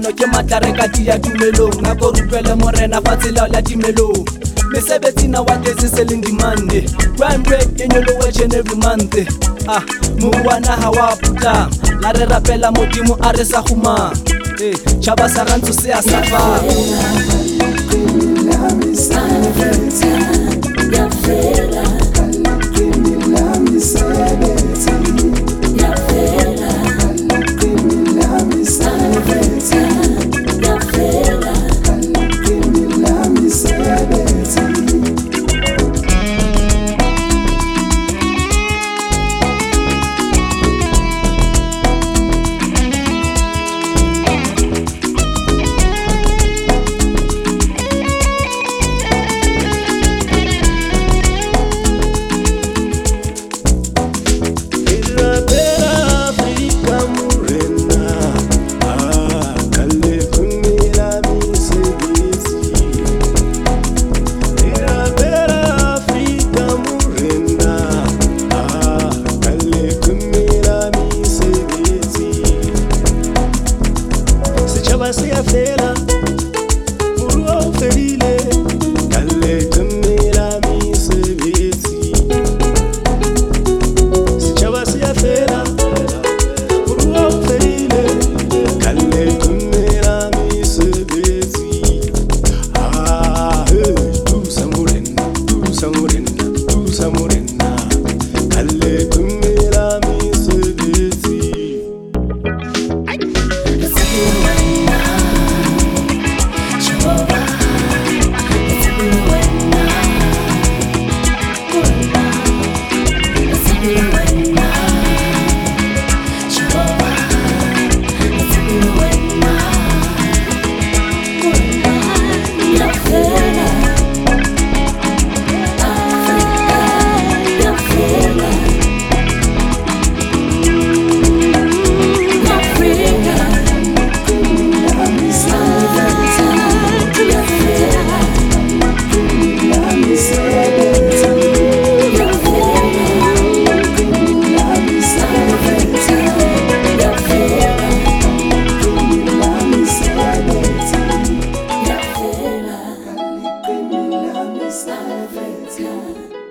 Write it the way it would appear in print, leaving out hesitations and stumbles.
mano ke matlare ka tia tumelong nako rupele morena fatsela la timelong mesebetsi na wa tse selling demand crime rate e nyoloha every month mowana ha wa puta la re rapela modimo a re sa khuma chaba sa rantso se a safa Fela, muro ferile, kalle tumira mi sebeti. Si chaba si fela, muro ferile, kalle tumira mi sebeti. Tu samurena, tu samurena, tu samurena, kalle tumira mi sebeti. Salvezza.